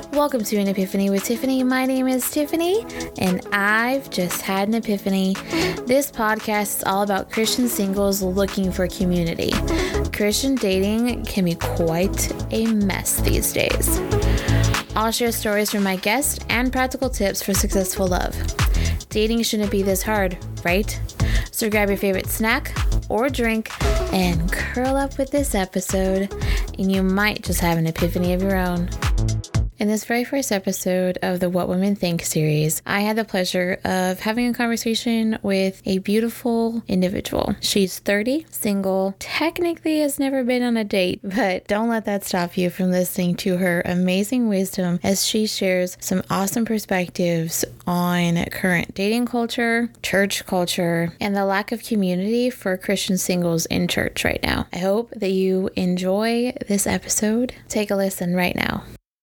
Welcome to an Epiphany with Tiffany. My name is Tiffany, and I've just had an epiphany. This podcast is all about Christian singles looking for community. Christian dating can be quite a mess these days. I'll share stories from my guests and practical tips for successful love. Dating shouldn't be this hard, right? So grab your favorite snack or drink and curl up with this episode, and you might just have an epiphany of your own. In this very first episode of the What Women Think series, I had the pleasure of having a conversation with a beautiful individual. She's 30, single, technically has never been on a date, but don't let that stop you from listening to her amazing wisdom as she shares some awesome perspectives on current dating culture, church culture, and the lack of community for Christian singles in church right now. I hope that you enjoy this episode. Take a listen right now.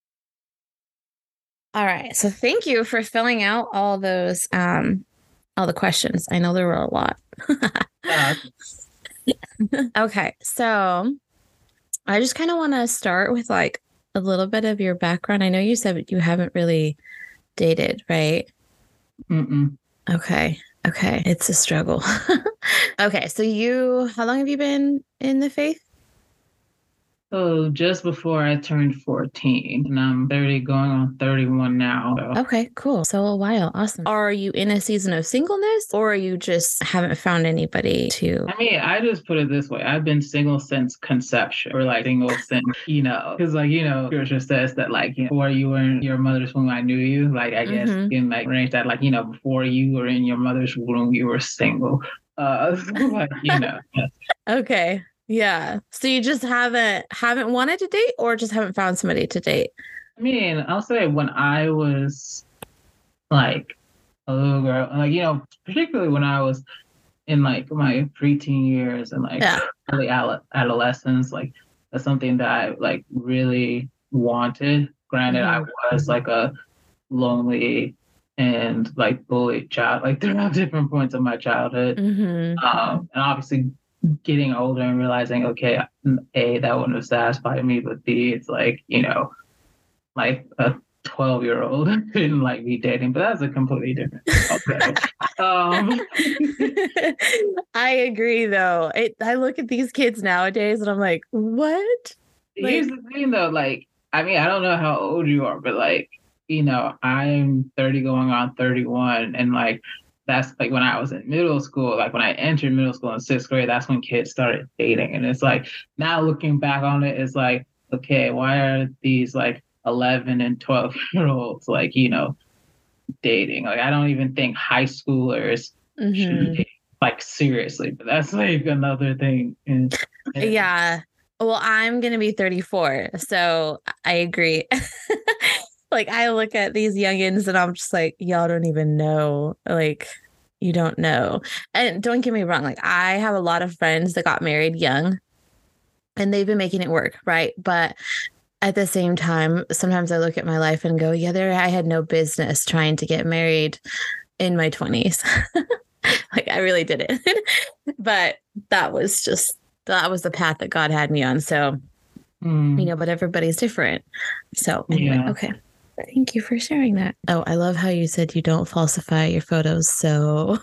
All right. So thank you for filling out all those, all the questions. I know there were a lot. Okay. So I just kind of want to start with like a little bit of your background. I know you said you haven't really dated, right? Mm-mm. Okay. It's a struggle. Okay. So how long have you been in the faith? So just before I turned 14, and I'm 30 going on 31 now. So. Okay, cool. So a while. Awesome. Are you in a season of singleness or you just haven't found anybody to? I mean, I just put it this way. I've been single since conception, or like single since, because scripture says that before you were in your mother's womb, I knew you. Like, I guess you can range that before you were in your mother's womb, you were single. Okay. Yeah. So you just haven't wanted to date or just haven't found somebody to date? I mean, I'll say when I was like a little girl, particularly when I was in like my preteen years and early adolescence, that's something that I really wanted. Granted, I was like a lonely and bullied child, throughout different points of my childhood. And obviously getting older and realizing, okay, A, that wouldn't have satisfied me, but B, it's a 12-year-old couldn't be dating, but that's a completely different I agree though. I look at these kids nowadays and I'm like, what? Here's the thing though, I mean, I don't know how old you are, but I'm 30 going on 31, and that's when I was in middle school, when I entered middle school in 6th grade, that's when kids started dating. And it's now looking back on it, it's okay, why are these 11 and 12-year-olds dating? I don't even think high schoolers should date seriously, but that's another thing. Yeah. Well, I'm going to be 34, so I agree. I look at these youngins and I'm just like, y'all don't even know. You don't know. And don't get me wrong. I have a lot of friends that got married young and they've been making it work. Right. But at the same time, sometimes I look at my life and go, yeah, I had no business trying to get married in my 20s. I really didn't. But that was the path that God had me on. So, but everybody's different. So anyway, okay. Thank you for sharing that. Oh, I love how you said you don't falsify your photos. So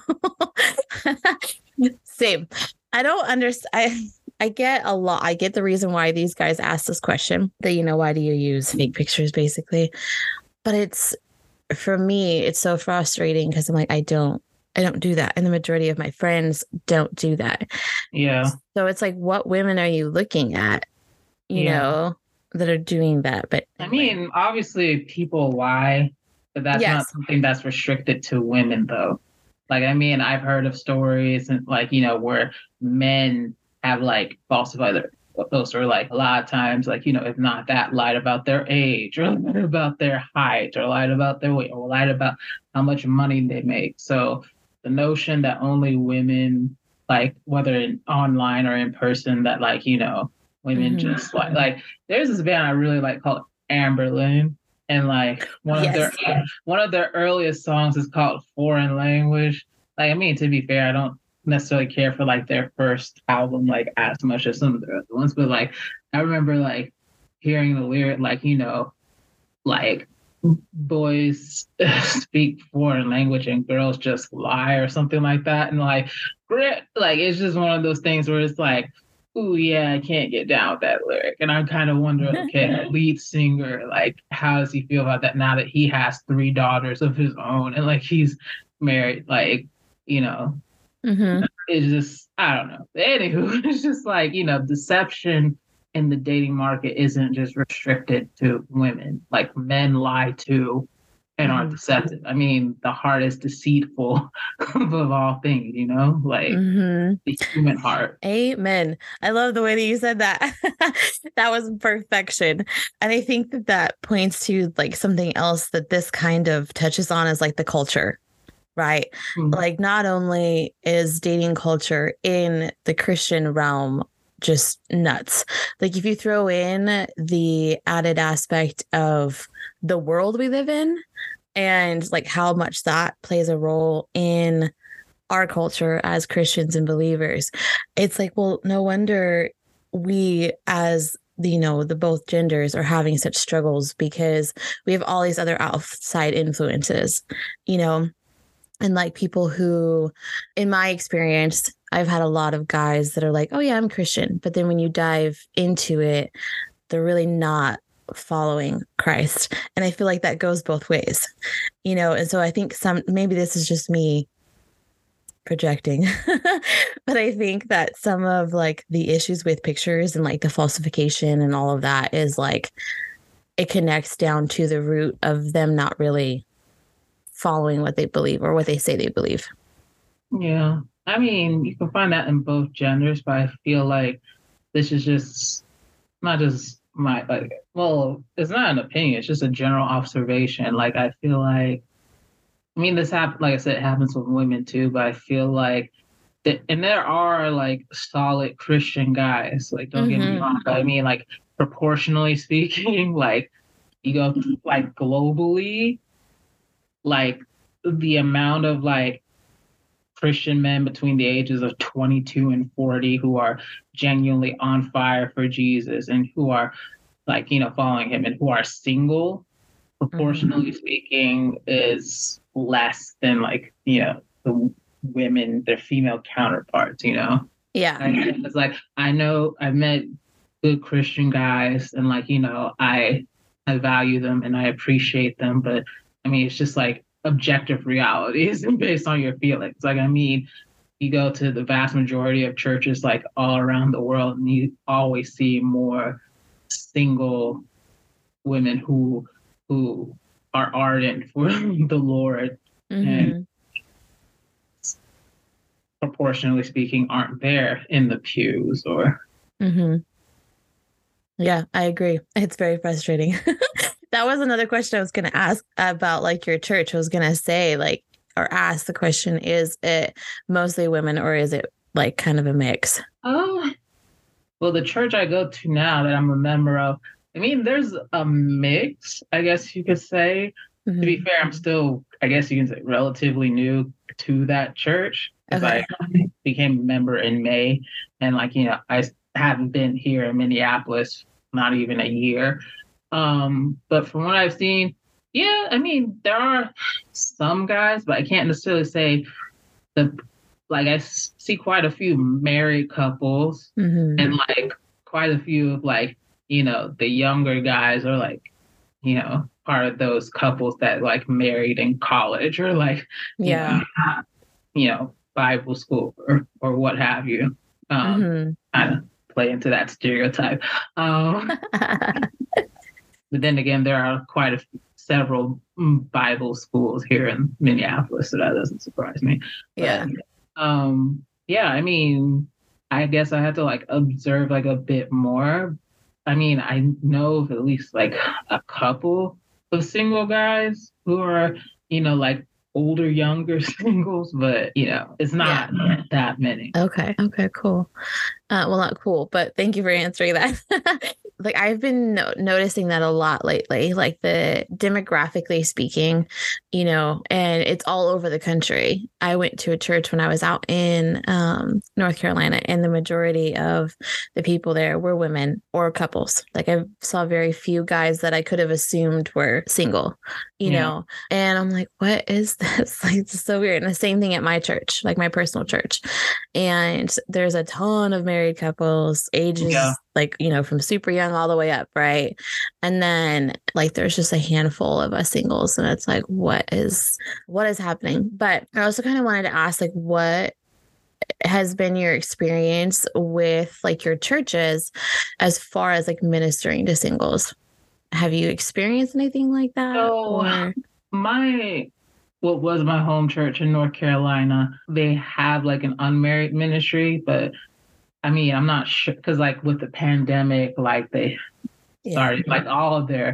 same. I don't understand. I get a lot. I get the reason why these guys ask this question that, why do you use fake pictures basically? But for me, it's so frustrating because I'm I don't do that. And the majority of my friends don't do that. Yeah. So it's what women are you looking at, you know, that are doing that? But anyway. I mean, obviously people lie, but that's not something that's restricted to women though. I mean, I've heard of stories and where men have falsified their photos, or a lot of times if not that, lied about their age or lied about their height or lied about their weight or lied about how much money they make. So the notion that only women, whether online or in person, that women just there's this band I really like called Amberlin, and one of their earliest songs is called Foreign Language. I mean, to be fair, I don't necessarily care for their first album as much as some of their other ones, but I remember hearing the lyric like boys speak foreign language and girls just lie or something like that. And like it's just one of those things where it's like, ooh, yeah, I can't get down with that lyric. And I'm kind of wondering, okay, lead singer, like, how does he feel about that now that he has 3 daughters of his own and like he's married? Like, it's just, I don't know. Anywho, it's just like, deception in the dating market isn't just restricted to women. Like, men lie too and are deceptive. I mean, the heart is deceitful above all things, like the human heart. Amen. I love the way that you said that. That was perfection. And I think that points to like something else that this kind of touches on is like the culture, right? Like, not only is dating culture in the Christian realm just nuts, like if you throw in the added aspect of the world we live in and like how much that plays a role in our culture as Christians and believers, it's like, well, no wonder we as the both genders are having such struggles, because we have all these other outside influences, and like people who, in my experience, I've had a lot of guys that are like, oh yeah, I'm Christian. But then when you dive into it, they're really not following Christ. And I feel like that goes both ways, and so I think maybe this is just me projecting, but I think that some of like the issues with pictures and like the falsification and all of that is like, it connects down to the root of them not really following what they believe or what they say they believe. Yeah. I mean, you can find that in both genders, but I feel like this is just not just my, like, well, it's not an opinion, it's just a general observation. Like, I feel like, this happens, like I said, it happens with women too, but I feel like and there are like solid Christian guys, like, don't get me wrong, but I mean, like, proportionally speaking, like, you go like globally, like the amount of like Christian men between the ages of 22 and 40 who are genuinely on fire for Jesus and who are like, following him and who are single, proportionally speaking, is less than like, the women, their female counterparts, Yeah. And it's like, I know I've met good Christian guys and like, I value them and I appreciate them, but I mean, it's just like objective realities and based on your feelings. Like, you go to the vast majority of churches like all around the world and you always see more single women who are ardent for the Lord and proportionally speaking aren't there in the pews or. Yeah, I agree. It's very frustrating. That was another question I was going to ask about like your church. I was going to say like, or ask the question, is it mostly women or is it like kind of a mix? Well, the church I go to now that I'm a member of, there's a mix, I guess you could say. To be fair, I'm still, I guess you can say, relatively new to that church. Because I became a member in May. And like, I haven't been here in Minneapolis, not even a year. But from what I've seen, yeah, there are some guys, but I can't necessarily say I see quite a few married couples and like quite a few of like, the younger guys are like, part of those couples that like married in college or like, Bible school or what have you. I don't play into that stereotype. But then again, there are several Bible schools here in Minneapolis, so that doesn't surprise me. Yeah. But, I guess I had to like observe like a bit more. I know of at least like a couple of single guys who are, like older, younger singles, but it's not that many. Okay, cool. Well, not cool, but thank you for answering that. like I've been noticing that a lot lately, like the demographically speaking, and it's all over the country. I went to a church when I was out in North Carolina, and the majority of the people there were women or couples. Like I saw very few guys that I could have assumed were single, and I'm like, what is this? Like, it's so weird. And the same thing at my church, like my personal church. And there's a ton of married couples, ages like, from super young all the way up, right? And then like there's just a handful of us singles, and it's like, what is happening? But I also kind of wanted to ask, like, what has been your experience with like your churches as far as like ministering to singles? Have you experienced anything like that? So what was my home church in North Carolina, they have like an unmarried ministry, but I mean, I'm not sure, because like with the pandemic, like they started like all of their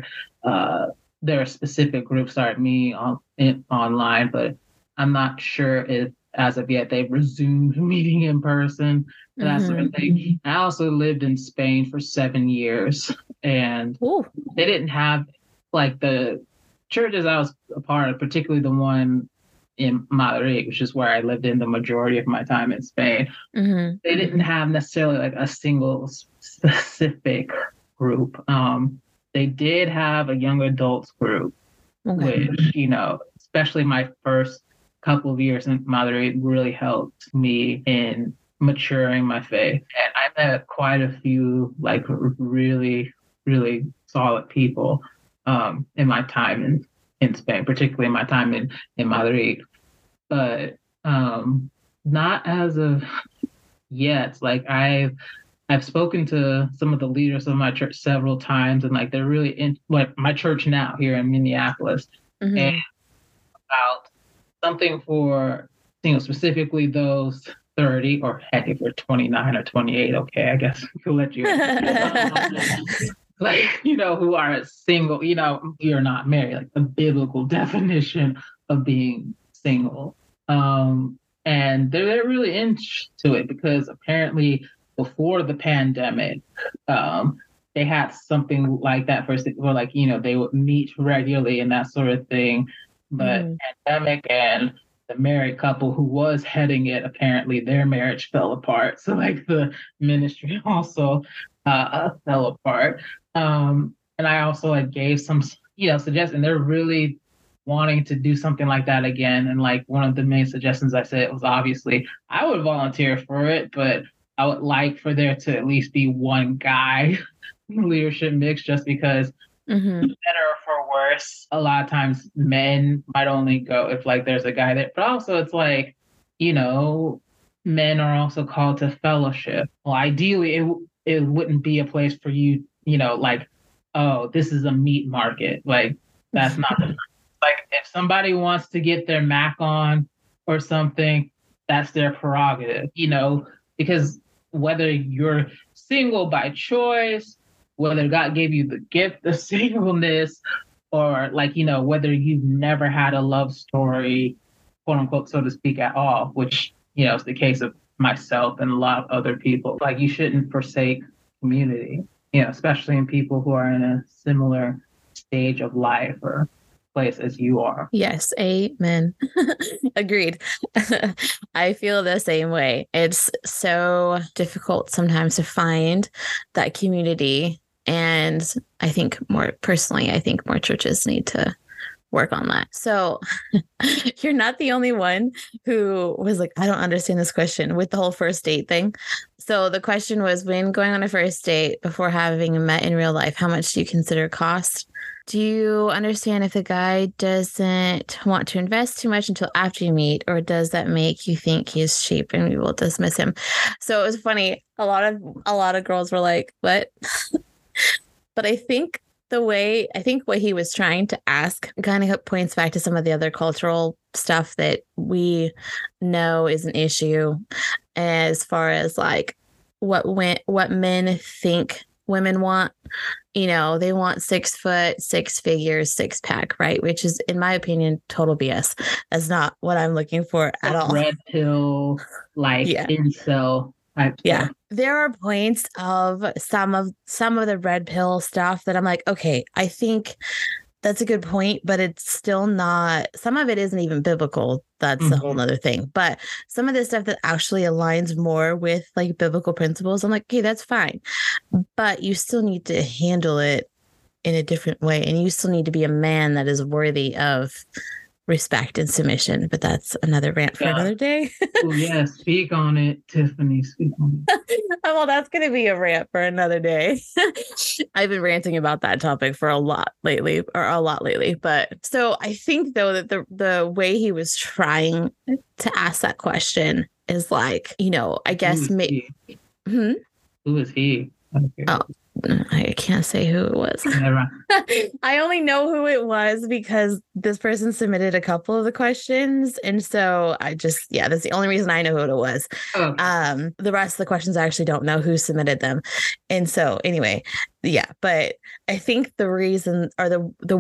specific groups started meeting online, but I'm not sure if as of yet they've resumed meeting in person and that sort of thing. I also lived in Spain for 7 years, and they didn't have like the churches I was a part of, particularly the one in Madrid, which is where I lived in the majority of my time in Spain. They didn't have necessarily like a single specific group. They did have a young adults group, which, especially my first couple of years in Madrid really helped me in maturing my faith. And I met quite a few like really, really solid people in my time in Spain, particularly in my time in Madrid. But not as of yet. Like I've spoken to some of the leaders of my church several times, and like they're really in like my church now here in Minneapolis, and about something for specifically those 30, or heck, if you're 29 or 28, okay, I guess we'll let you. Like, who are single, you're not married, like the biblical definition of being single. And they're really into it because apparently before the pandemic, they had something like that where like, they would meet regularly and that sort of thing. But pandemic and the married couple who was heading it, apparently their marriage fell apart. So like the ministry also fell apart. And I also like gave some, suggestions. They're really wanting to do something like that again. And like one of the main suggestions I said was obviously I would volunteer for it, but I would like for there to at least be one guy in the leadership mix, just because better or for worse, a lot of times men might only go if like there's a guy there. But also it's like, men are also called to fellowship. Well, ideally it wouldn't be a place for you, like, oh, this is a meat market. Like that's not the like if somebody wants to get their Mac on or something, that's their prerogative, because whether you're single by choice, whether God gave you the gift of singleness, or like, whether you've never had a love story, quote unquote, so to speak, at all, which, is the case of myself and a lot of other people. Like you shouldn't forsake community, especially in people who are in a similar stage of life or place as you are. Yes, amen. Agreed. I feel the same way. It's so difficult sometimes to find that community. And I think more churches need to work on that. So you're not the only one who was like, I don't understand this question with the whole first date thing. So the question was, when going on a first date before having met in real life, how much do you consider cost? Do you understand if the guy doesn't want to invest too much until after you meet, or does that make you think he's cheap and we will dismiss him? So it was funny. A lot of girls were like, what? But I think what he was trying to ask kind of points back to some of the other cultural stuff that we know is an issue as far as like what men think women want. They want 6 foot, 6 figures, 6-pack, right? Which is, in my opinion, total BS. That's not what I'm looking for at all. Red pill, like incel Yeah. There are points of some of the red pill stuff that I'm like, okay, I think that's a good point, but it's still not, some of it isn't even biblical. That's a whole other thing. But some of the stuff that actually aligns more with like biblical principles, I'm like, okay, that's fine. But you still need to handle it in a different way. And you still need to be a man that is worthy of respect and submission. But that's another rant for another day. Oh, yeah. Speak on it, Tiffany. Speak on it. Well, that's going to be a rant for another day. I've been ranting about that topic for a lot lately. But so I think, though, that the way he was trying to ask that question is like, you know, I guess. Who is he? Oh, I can't say who it was. I only know who it was because this person submitted a couple of the questions. And so that's the only reason I know who it was. Okay. The rest of the questions, I actually don't know who submitted them. And so anyway, yeah, but I think the reason, or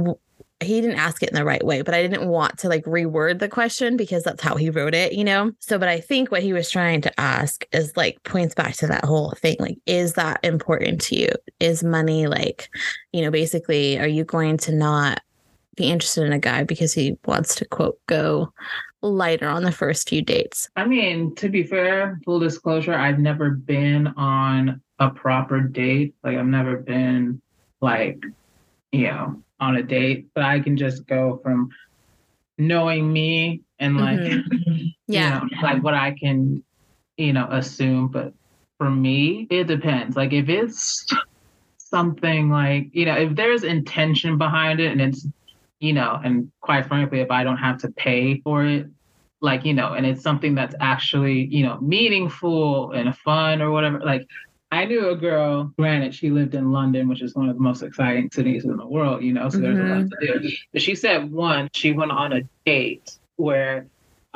he didn't ask it in the right way, but I didn't want to like reword the question because that's how he wrote it, you know? So, but I think what he was trying to ask is like points back to that whole thing. Like, is that important to you? Is money like, you know, basically, are you going to not be interested in a guy because he wants to, quote, go lighter on the first few dates? I mean, to be fair, full disclosure, I've never been on a proper date. Like, I've never been like, you know, on a date, but I can just go from knowing me and like, you know, like what I can, you know, assume. But for me, it depends. Like if it's something like, you know, if there's intention behind it and it's, you know, and quite frankly, if I don't have to pay for it, like, you know, and it's something that's actually, you know, meaningful and fun or whatever, like, I knew a girl, granted, she lived in London, which is one of the most exciting cities in the world, you know, so there's a lot to do. But she said she went on a date where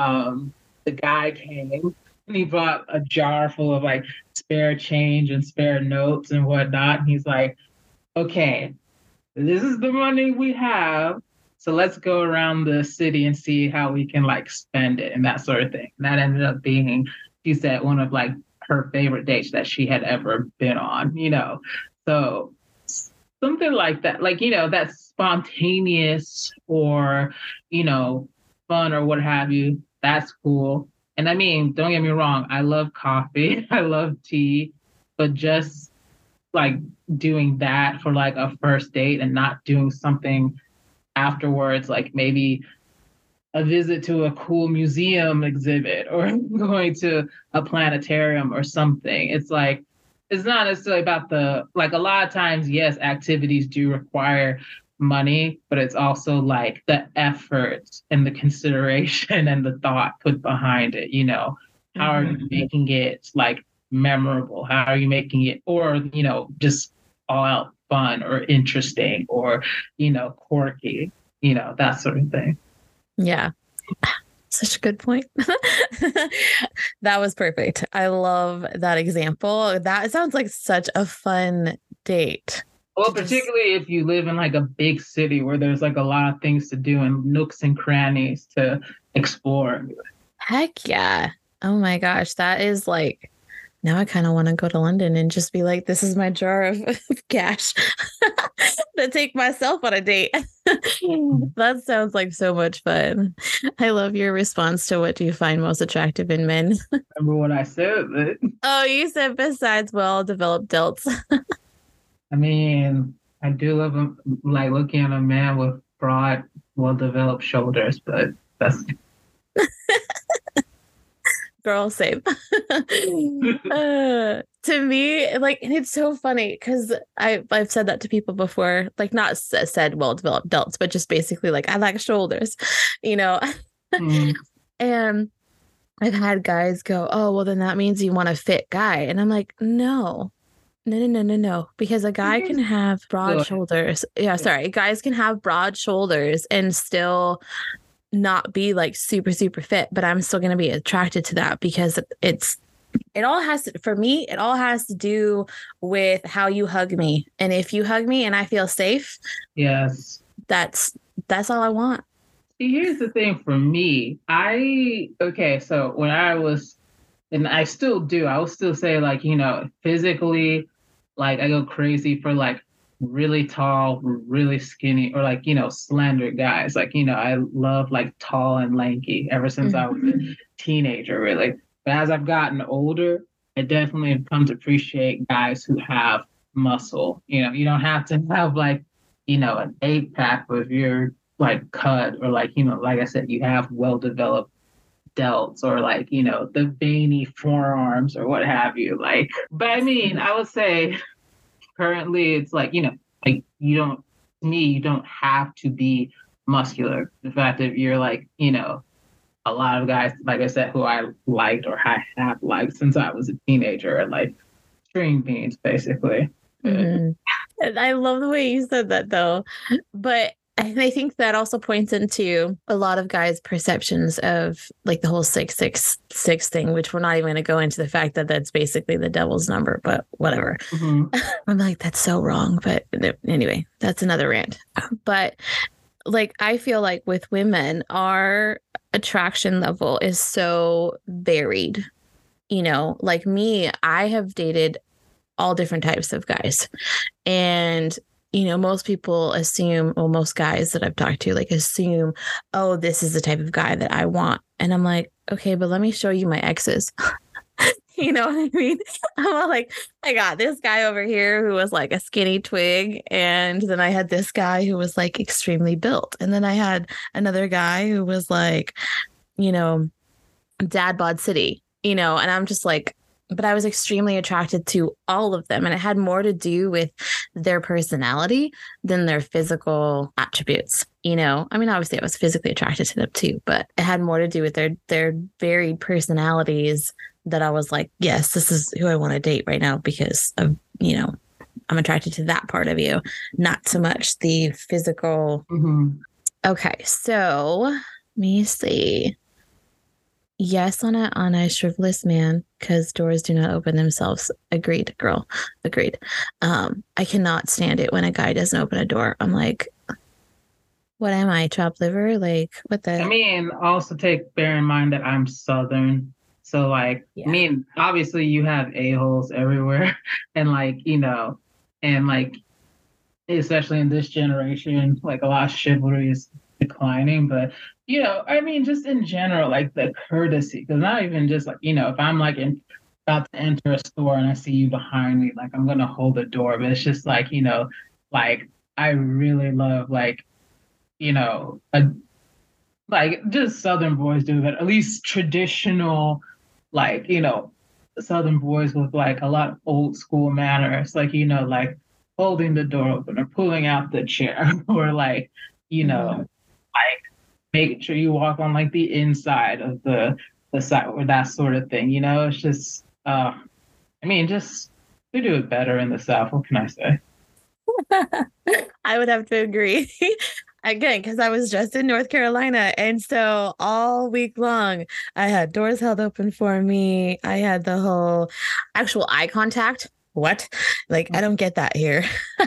the guy came and he brought a jar full of like spare change and spare notes and whatnot. And he's like, okay, this is the money we have. So let's go around the city and see how we can like spend it and that sort of thing. And that ended up being, she said, one of like her favorite dates that she had ever been on, you know. So something like that, like, you know, that's spontaneous or, you know, fun or what have you, that's cool. And I mean, don't get me wrong, I love coffee, I love tea, but just like doing that for like a first date and not doing something afterwards, like maybe a visit to a cool museum exhibit or going to a planetarium or something. It's like, it's not necessarily about like a lot of times, yes, activities do require money, but it's also like the effort and the consideration and the thought put behind it, you know. How are you making it like memorable? How are you making it, or, you know, just all out fun or interesting or, you know, quirky, you know, that sort of thing. Yeah. Such a good point. That was perfect. I love that example. That sounds like such a fun date. Well, particularly if you live in like a big city where there's like a lot of things to do and nooks and crannies to explore. Heck yeah. Oh my gosh. That is like, now I kind of want to go to London and just be like, this is my jar of cash to take myself on a date. That sounds like so much fun. I love your response to what do you find most attractive in men? Remember what I said? Oh, you said besides well-developed delts. I mean, I do love like looking at a man with broad, well-developed shoulders, but that's... Girl, same. To me, like, and it's so funny because I've said that to people before, like not said well-developed delts, but just basically like I like shoulders, you know. And I've had guys go, oh, well, then that means you want a fit guy, and I'm like, no, because a guy can have broad shoulders. Yeah, sorry, guys can have broad shoulders and still not be like super fit, but I'm still going to be attracted to that because it all has to do with how you hug me. And if you hug me and I feel safe, yes, that's all I want. See, here's the thing for me. So when I was and I still do. I will still say, like, physically, like, I go crazy for like really tall, really skinny, or like, slender guys. Like, I love like tall and lanky ever since I was a teenager, really. But as I've gotten older, I definitely have come to appreciate guys who have muscle. You don't have to have like, an 8-pack with your like cut, or like, like I said, you have well developed delts, or like, the veiny forearms or what have you. Like, but I mean, I would say currently it's like, like you don't have to be muscular. The fact that you're like, a lot of guys, like I said, who I liked or I have liked since I was a teenager, are like string beans, basically. Mm-hmm. I love the way you said that, though. But I think that also points into a lot of guys' perceptions of like the whole 666 thing, which we're not even going to go into the fact that that's basically the devil's number, but whatever. Mm-hmm. I'm like, that's so wrong. But anyway, that's another rant. But like, I feel like with women, our attraction level is so varied. Like me, I have dated all different types of guys. And, most people assume, well, most guys that I've talked to, like, assume, oh, this is the type of guy that I want. And I'm like, okay, but let me show you my exes. You know what I mean? I'm like, I got this guy over here who was like a skinny twig. And then I had this guy who was like extremely built. And then I had another guy who was like, dad bod city, and I'm just like, but I was extremely attracted to all of them. And it had more to do with their personality than their physical attributes. I mean, obviously I was physically attracted to them too, but it had more to do with their varied personalities, that I was like, yes, this is who I want to date right now because of, I'm attracted to that part of you, not so much the physical. Mm-hmm. Okay. So let me see. Yes, on a shrivelous man, because doors do not open themselves. Agreed, girl. Agreed. I cannot stand it when a guy doesn't open a door. I'm like, what am I, chopped liver? Like, what the? I mean, also bear in mind that I'm Southern. So like, yeah. I mean, obviously you have a-holes everywhere. And like, and like, especially in this generation, like a lot of chivalry is declining, but I mean, just in general, like the courtesy, because not even just like, if I'm like about to enter a store and I see you behind me, like I'm going to hold the door, but it's just like, like I really love like, like just Southern boys do that, at least traditional, like, Southern boys with like a lot of old school manners, like, like holding the door open or pulling out the chair or like, like making sure you walk on like the inside of the side or that sort of thing. It's just, I mean, just we do it better in the South. What can I say? I would have to agree. Again, because I was just in North Carolina. And so all week long, I had doors held open for me. I had the whole actual eye contact. What? Like, I don't get that here.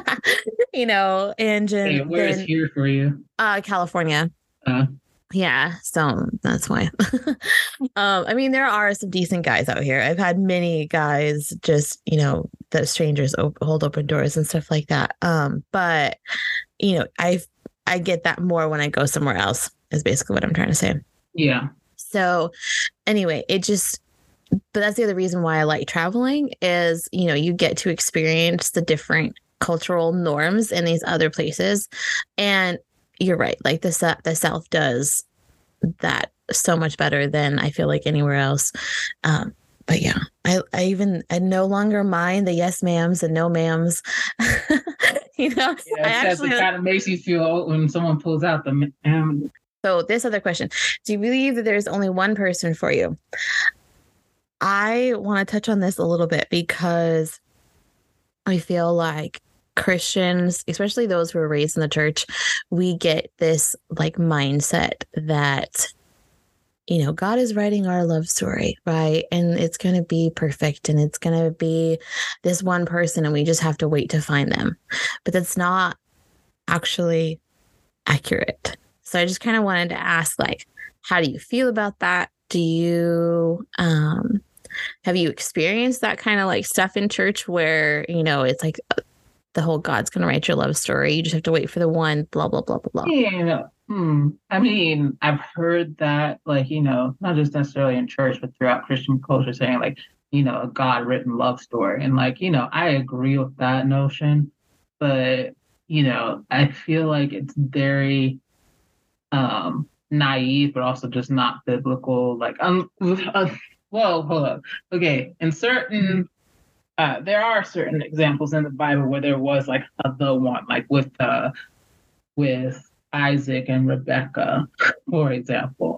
And hey, where is here for you? California. Yeah, so that's why. I mean, there are some decent guys out here. I've had many guys just, that strangers hold open doors and stuff like that. But, I get that more when I go somewhere else, is basically what I'm trying to say. Yeah. So anyway, but that's the other reason why I like traveling is, you get to experience the different cultural norms in these other places. And you're right. Like the South does that so much better than I feel like anywhere else. But yeah, I no longer mind the yes ma'ams and no ma'ams. Yeah, it kind of makes you feel old when someone pulls out the So this other question, do you believe that there's only one person for you? I want to touch on this a little bit because I feel like Christians, especially those who are raised in the church, we get this like mindset that, God is writing our love story, right? And it's going to be perfect and it's going to be this one person and we just have to wait to find them. But that's not actually accurate. So I just kind of wanted to ask, like, how do you feel about that? Do you, have you experienced that kind of like stuff in church where, you know, it's like the whole God's going to write your love story. You just have to wait for the one, blah, blah, blah, blah, blah. Yeah. I mean, I've heard that, like, you know, not just necessarily in church, but throughout Christian culture saying like, you know, a God written love story. And like, you know, I agree with that notion, but, you know, I feel like it's very naive, but also just not biblical. Like, well, hold up. Okay. In certain, there are certain examples in the Bible where there was like the one, like with Isaac and Rebecca, for example.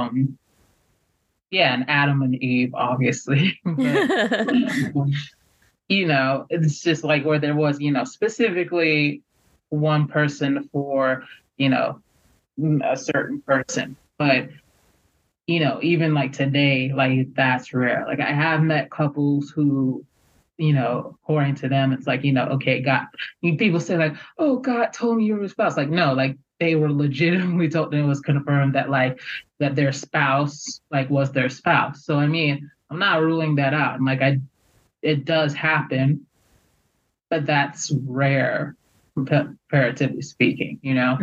Yeah, and Adam and Eve, obviously. But, you know, it's just like where there was, you know, specifically one person for, you know, a certain person. But, you know, even like today, like that's rare. Like I have met couples who, you know, according to them, it's like, you know, okay, God, people say like, oh, God told me you were a spouse. Like, no, like they were legitimately told, and it was confirmed that like that their spouse like was their spouse. So I mean, I'm not ruling that out. And like it does happen, but that's rare comparatively speaking, you know.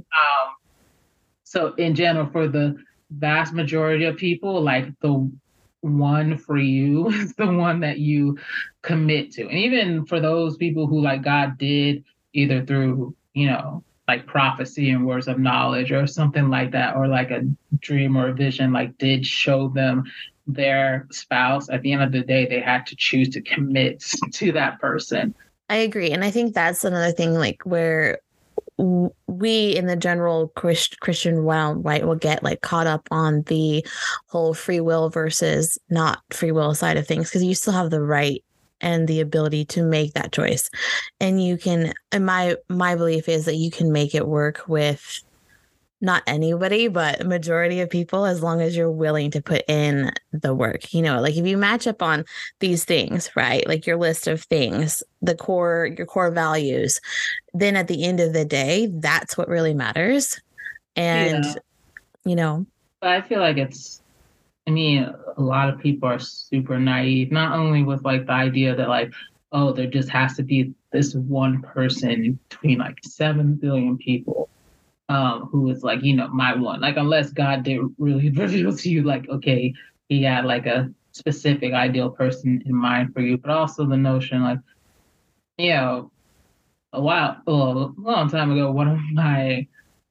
So in general, for the vast majority of people, like the one for you is the one that you commit to. And even for those people who like God did either through, you know, like prophecy and words of knowledge or something like that, or like a dream or a vision, like did show them their spouse, at the end of the day, they had to choose to commit to that person. I agree. And I think that's another thing, like where we in the general Christian realm, right, will get like caught up on the whole free will versus not free will side of things, because you still have the right and the ability to make that choice. And you can, and my belief is that you can make it work with not anybody, but a majority of people, as long as you're willing to put in the work. You know, like if you match up on these things, right? Like your list of things, your core values, then at the end of the day, that's what really matters. And, you know, but I feel like I mean, a lot of people are super naive, not only with like the idea that like, oh, there just has to be this one person between like 7 billion people. Who is like, you know, my one. Like, unless God did really reveal to you, like, okay, he had like a specific ideal person in mind for you, but also the notion, like, you know, a long time ago, one of my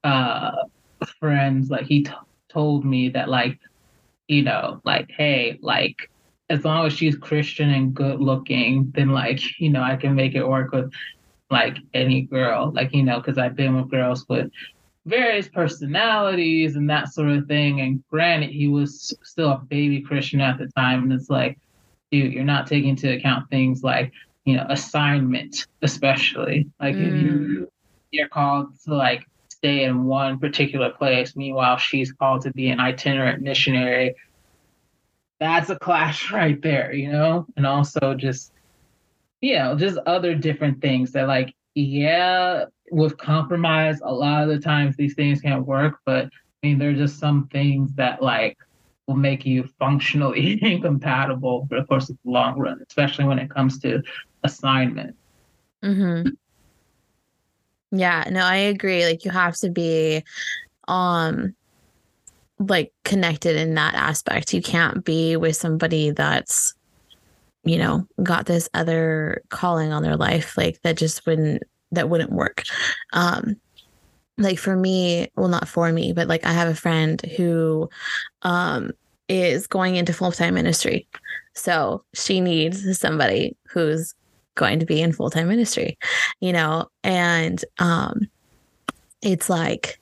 friends, like, he told me that, like, you know, like, hey, like, as long as she's Christian and good looking, then, like, you know, I can make it work with like any girl, like, you know, because I've been with girls with various personalities and that sort of thing. And granted, he was still a baby Christian at the time. And it's like, dude, you're not taking into account things like, you know, assignment, especially. Like if you're called to like stay in one particular place, meanwhile she's called to be an itinerant missionary. That's a clash right there, you know? And also just, you know, just other different things that like, yeah, with compromise, a lot of the times these things can't work, but I mean, there are just some things that like will make you functionally incompatible for the course of the long run, especially when it comes to assignment. Yeah, no, I agree. Like you have to be like connected in that aspect. You can't be with somebody that's, you know, got this other calling on their life, like that wouldn't work. Like for me, well, not for me, but like I have a friend who is going into full-time ministry. So she needs somebody who's going to be in full-time ministry, you know, and it's like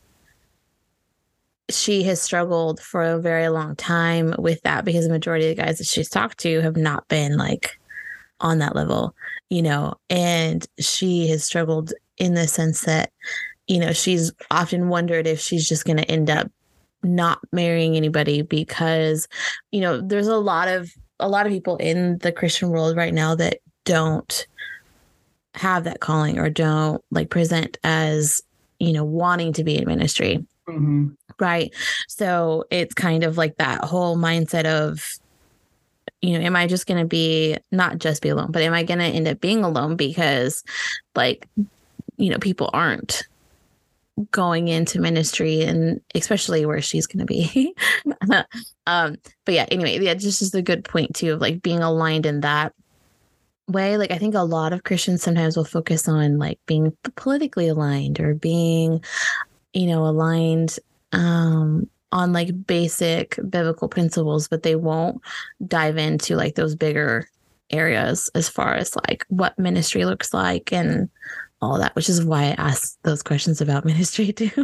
she has struggled for a very long time with that because the majority of the guys that she's talked to have not been like on that level, you know, and she has struggled in the sense that, you know, she's often wondered if she's just going to end up not marrying anybody because, you know, there's a lot of people in the Christian world right now that don't have that calling or don't like present as, you know, wanting to be in ministry. Right. So it's kind of like that whole mindset of am I just going to be, not just be alone, but am I going to end up being alone because like, people aren't going into ministry, and especially where she's going to be. But yeah, anyway, yeah, just is a good point too of like being aligned in that way. Like I think a lot of Christians sometimes will focus on like being politically aligned or being, aligned on like basic biblical principles, but they won't dive into like those bigger areas as far as like what ministry looks like and all that, which is why I asked those questions about ministry too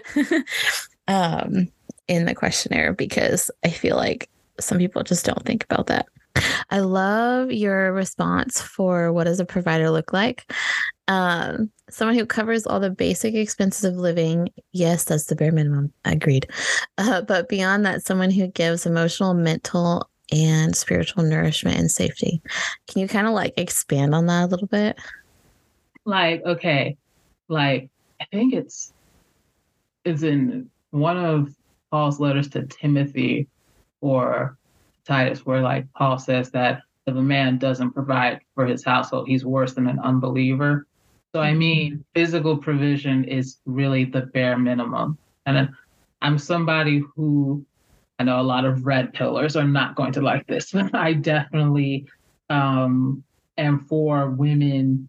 in the questionnaire, because I feel like some people just don't think about that. I love your response for what does a provider look like? Someone who covers all the basic expenses of living. Yes, that's the bare minimum. Agreed. But beyond that, someone who gives emotional, mental, and spiritual nourishment and safety. Can you kind of like expand on that a little bit? Like, okay, like I think it's in one of Paul's letters to Timothy or Titus, where like Paul says that if a man doesn't provide for his household, he's worse than an unbeliever. So I mean, physical provision is really the bare minimum. And I'm somebody who, I know a lot of red pillars are not going to like this, but I definitely am for women,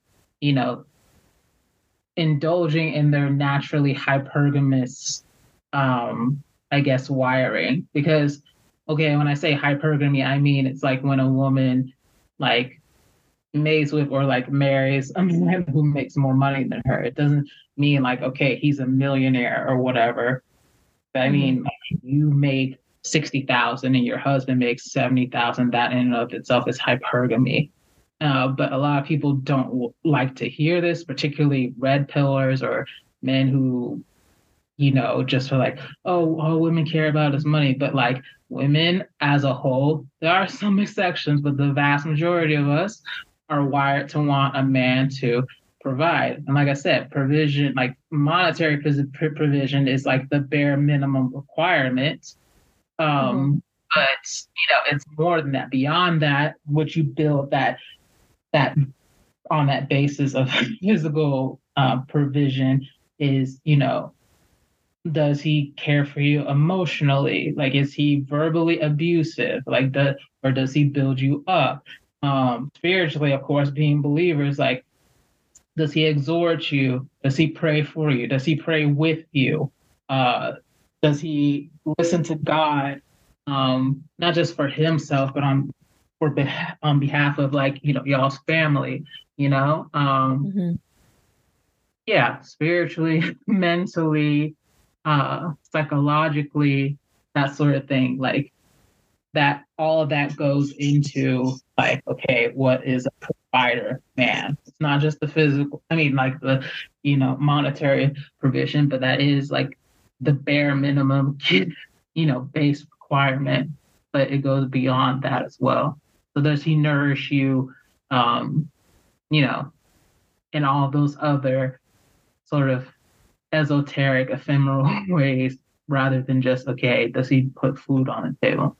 indulging in their naturally hypergamous, I guess, wiring. Because, okay, when I say hypergamy, I mean it's like when a woman like mates with or like marries a man who makes more money than her. It doesn't mean like, okay, he's a millionaire or whatever. But I mean, like, you make 60,000 and your husband makes 70,000. That in and of itself is hypergamy. But a lot of people don't like to hear this, particularly red pillars or men who, just are like, oh, all women care about is money. But like women as a whole, there are some exceptions, but the vast majority of us are wired to want a man to provide. And like I said, provision, like monetary provision is like the bare minimum requirement. But it's more than that. Beyond that, what you build that on that basis of physical provision is, does he care for you emotionally? Like, is he verbally abusive? Like, or does he build you up? Spiritually, of course, being believers, like, does he exhort you? Does he pray for you? Does he pray with you? Does he listen to God, not just for himself, but on behalf of like, y'all's family, yeah, spiritually, mentally, psychologically, that sort of thing. Like that, all of that goes into like, okay, what is a provider man? It's not just the physical, I mean, like the, monetary provision, but that is like the bare minimum, base requirement, but it goes beyond that as well. So does he nourish you, in all those other sort of esoteric, ephemeral ways, rather than just, okay, does he put food on the table?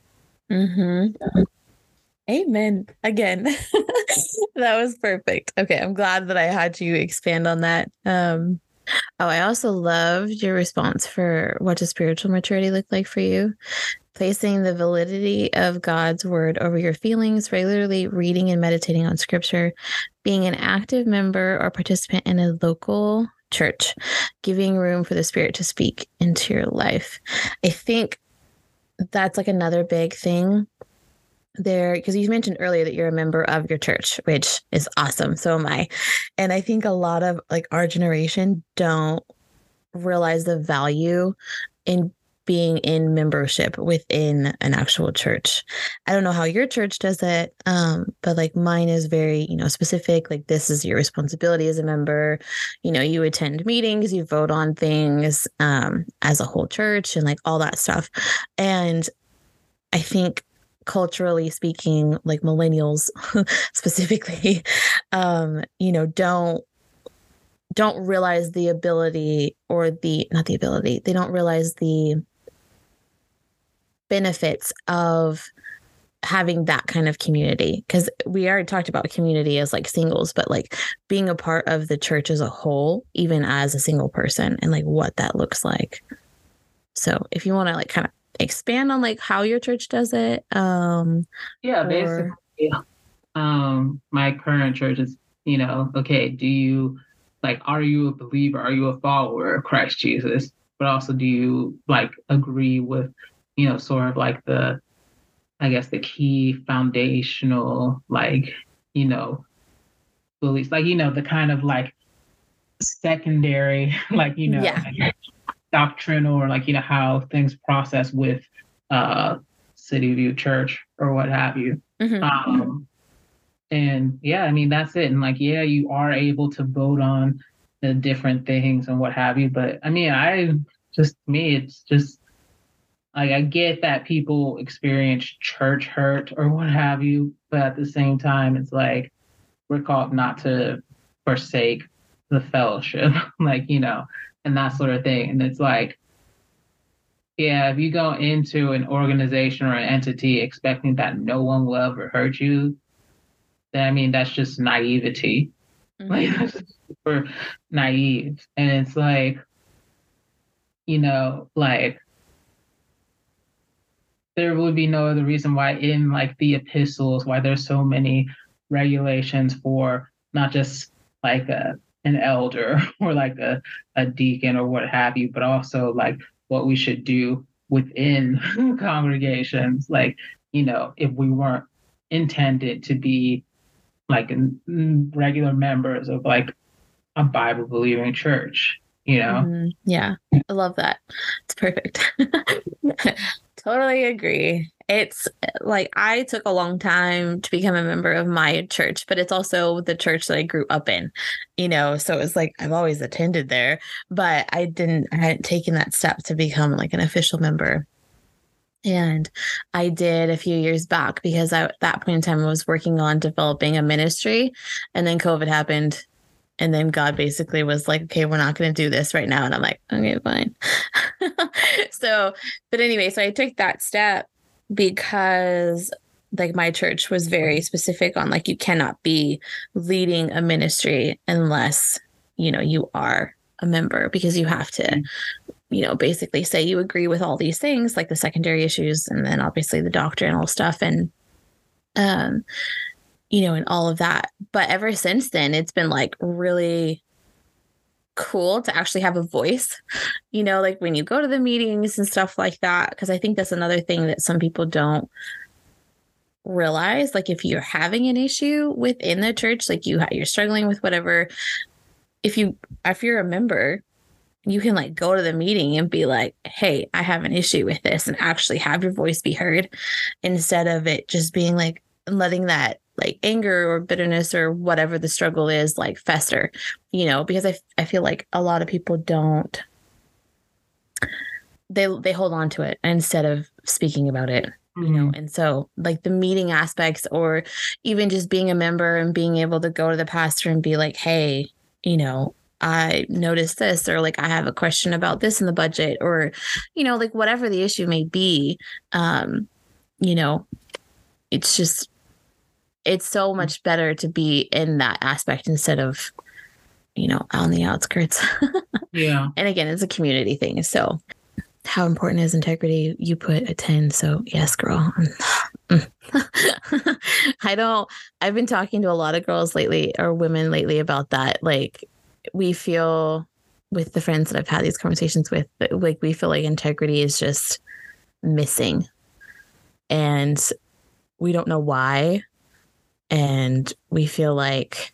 Amen. Again, that was perfect. Okay, I'm glad that I had you expand on that. I also loved your response for what does spiritual maturity look like for you? Placing the validity of God's word over your feelings, regularly reading and meditating on scripture, being an active member or participant in a local church, giving room for the Spirit to speak into your life. I think that's like another big thing there, because you mentioned earlier that you're a member of your church, which is awesome. So am I. And I think a lot of like our generation don't realize the value in being in membership within an actual church. I don't know how your church does it, but like mine is very, specific. Like this is your responsibility as a member. You attend meetings, you vote on things as a whole church and like all that stuff. And I think culturally speaking, like millennials specifically, don't realize the ability or not the ability, they don't realize the benefits of having that kind of community, because we already talked about community as like singles, but like being a part of the church as a whole, even as a single person, and like what that looks like. So if you want to like kind of expand on like how your church does it. Basically, my current church is, okay, do you like, are you a believer? Are you a follower of Christ Jesus? But also, do you like agree with, sort of like the key foundational, like, beliefs, like, the kind of like secondary, like, like doctrinal, or like, how things process with City View Church or what have you. Mm-hmm. And I mean, that's it. And like, you are able to vote on the different things and what have you. But I mean, it's just like, I get that people experience church hurt or what have you, but at the same time, it's like, we're called not to forsake the fellowship, like, and that sort of thing. And it's like, if you go into an organization or an entity expecting that no one will ever hurt you, then I mean, that's just naivety. Mm-hmm. Like, that's just super naive. And it's like, like, there would be no other reason why in like the epistles, why there's so many regulations for not just like an elder or like a deacon or what have you, but also like what we should do within congregations. Like, if we weren't intended to be like regular members of like a Bible believing church, Mm-hmm. Yeah, I love that. It's perfect. Totally agree. It's like, I took a long time to become a member of my church, but it's also the church that I grew up in, so it's like, I've always attended there, but I hadn't taken that step to become like an official member. And I did a few years back, because at that point in time, I was working on developing a ministry, and then COVID happened. And then God basically was like, okay, we're not going to do this right now. And I'm like, okay, fine. But anyway, so I took that step because like my church was very specific on like, you cannot be leading a ministry unless, you are a member, because you have to, basically say you agree with all these things, like the secondary issues, and then obviously the doctrinal stuff. And, and all of that. But ever since then, it's been like really cool to actually have a voice, like when you go to the meetings and stuff like that. Because I think that's another thing that some people don't realize. Like, if you're having an issue within the church, like you're struggling with whatever, if you're a member, you can like go to the meeting and be like, hey, I have an issue with this, and actually have your voice be heard, instead of it just being like letting that like anger or bitterness or whatever the struggle is like fester, because I feel like a lot of people don't, they hold on to it instead of speaking about it, and so like the meeting aspects, or even just being a member and being able to go to the pastor and be like, hey, I noticed this, or like, I have a question about this in the budget, or, like whatever the issue may be, it's just, it's so much better to be in that aspect instead of, on the outskirts. Yeah. And again, it's a community thing. So how important is integrity? You put a 10. So yes, girl. I've been talking to a lot of girls lately, or women lately, about that. Like, we feel with the friends that I've had these conversations with, like, we feel like integrity is just missing, and we don't know why. And we feel like,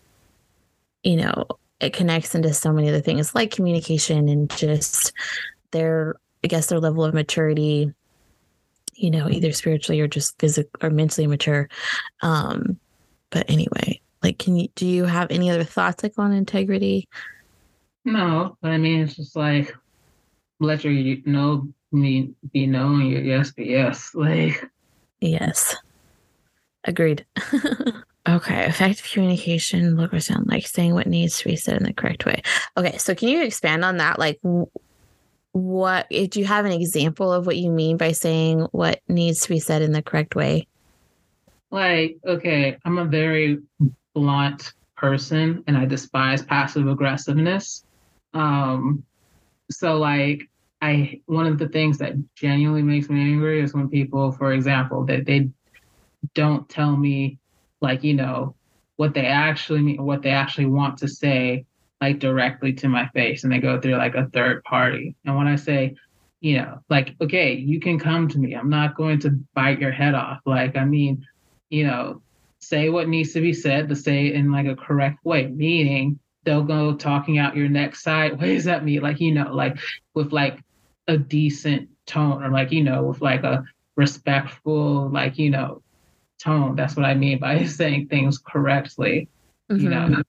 it connects into so many other things, like communication and just their level of maturity, either spiritually or just physically or mentally mature. But anyway, like, do you have any other thoughts like on integrity? No, but I mean, it's just like, let your no be no, and your yes be yes. Like, yes. Agreed. Okay. Effective communication, look or sound like, saying what needs to be said in the correct way. Okay. So can you expand on that? Like, what, do you have an example of what you mean by saying what needs to be said in the correct way? Like, okay, I'm a very blunt person and I despise passive aggressiveness. Um, so like one of the things that genuinely makes me angry is when people, for example, that they don't tell me like, what they actually mean, what they actually want to say, like directly to my face, and they go through like a third party. And when I say, like, okay, you can come to me. I'm not going to bite your head off. Like, I mean, you know, say what needs to be said, to say it in like a correct way, meaning they'll go talking out your neck sideways at me, like, like with like a decent tone, or like, with like a respectful, like, tone. That's what I mean by saying things correctly, Mm-hmm.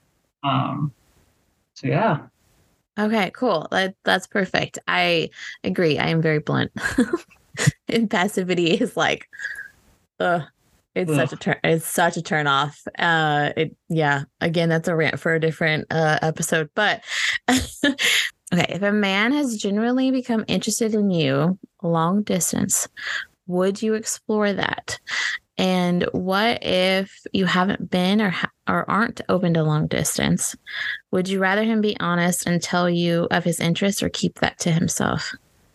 So yeah. Okay, cool. That's perfect. I agree. I am very blunt. And passivity is like, it's Ugh. such a turn off. Yeah, again, that's a rant for a different episode. But okay, if a man has genuinely become interested in you long distance, would you explore that? And what if you haven't been or aren't open to long distance? Would you rather him be honest and tell you of his interest or keep that to himself?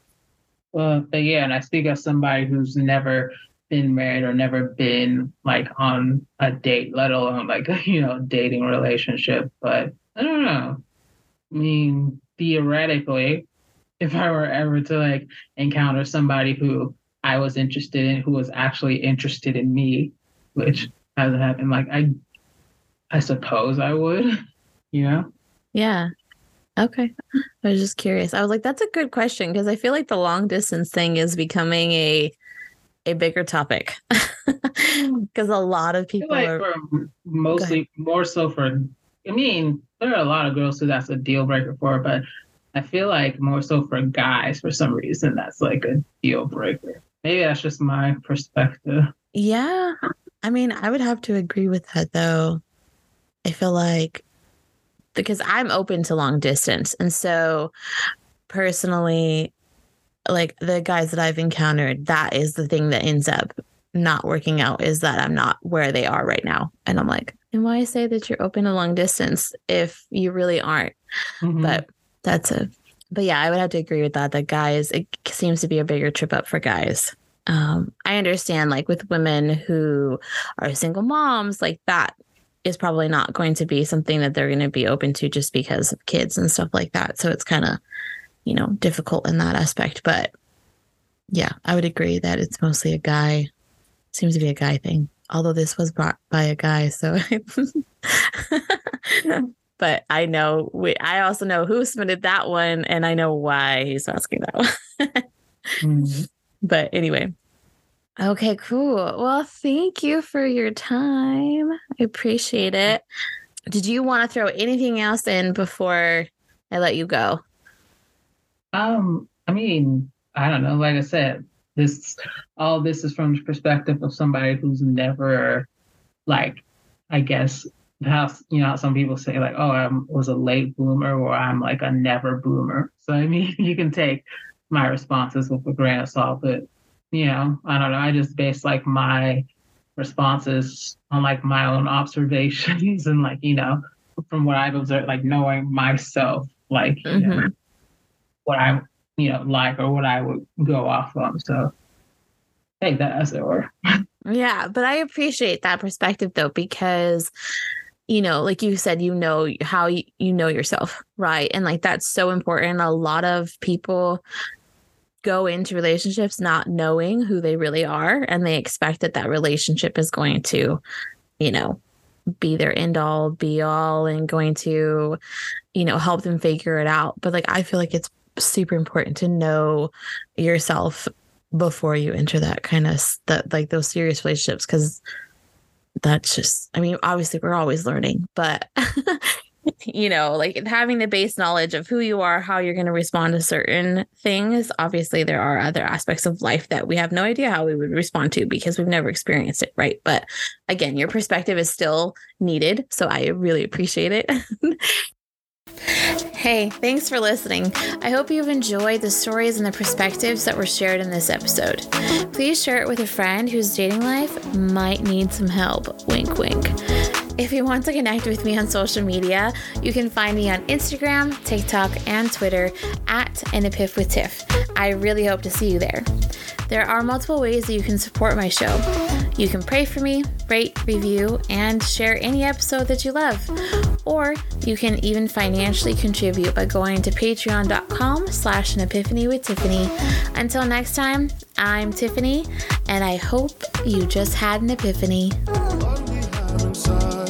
Well, but yeah, and I speak as somebody who's never been married or never been like on a date, let alone like dating relationship. But I don't know. I mean, theoretically, if I were ever to like encounter somebody who I was interested in, who was actually interested in me, which hasn't happened, like I suppose I would, you know? Yeah. Okay. I was just curious. I was like, that's a good question because I feel like the long distance thing is becoming a bigger topic because a lot of I feel people like are. for Go ahead. mostly more so for, I mean, there are a lot of girls who that's a deal breaker for, but I feel like more so for guys, for some reason, that's like a deal breaker. Maybe that's just my perspective. Yeah. I mean, I would have to agree with that though. I feel like because I'm open to long distance. And so personally, like the guys that I've encountered, that is the thing that ends up not working out is that I'm not where they are right now. And I'm like, and why say that you're open to long distance if you really aren't? Mm-hmm. But but yeah, I would have to agree with that. That guys, it seems to be a bigger trip up for guys. I understand like with women who are single moms, like that is probably not going to be something that they're going to be open to just because of kids and stuff like that. So it's kind of, difficult in that aspect. But yeah, I would agree that it's mostly seems to be a guy thing. Although this was brought by a guy, so but I also know who submitted that one and I know why he's asking that one. Mm-hmm. But anyway. Okay, cool. Well, thank you for your time. I appreciate it. Did you want to throw anything else in before I let you go? I mean, I don't know. Like I said, all this is from the perspective of somebody who's never, like, I guess how some people say like, oh, I was a late bloomer or I'm like a never bloomer. So I mean, you can take my responses with a grain of salt, but I don't know. I just base like my responses on like my own observations and like from what I've observed, like knowing myself, like what I like or what I would go off of. So take that as it were. Yeah, but I appreciate that perspective though, because like you said, how you know yourself, right? And like that's so important. A lot of people go into relationships not knowing who they really are, and they expect that relationship is going to, be their end all, be all, and going to, help them figure it out. But like I feel like it's super important to know yourself before you enter that kind of like those serious relationships, because that's just, I mean, obviously we're always learning, but like having the base knowledge of who you are, how you're going to respond to certain things. Obviously there are other aspects of life that we have no idea how we would respond to because we've never experienced it, right? But again, your perspective is still needed, so I really appreciate it. Hey, thanks for listening. I hope you've enjoyed the stories and the perspectives that were shared in this episode. Please share it with a friend whose dating life might need some help. Wink, wink. If you want to connect with me on social media, you can find me on Instagram, TikTok, and Twitter at An Epiph with Tiff. I really hope to see you there. There are multiple ways that you can support my show. You can pray for me, rate, review, and share any episode that you love. Or you can even financially contribute by going to patreon.com/An Epiphany with Tiffany. Until next time, I'm Tiffany, and I hope you just had an epiphany.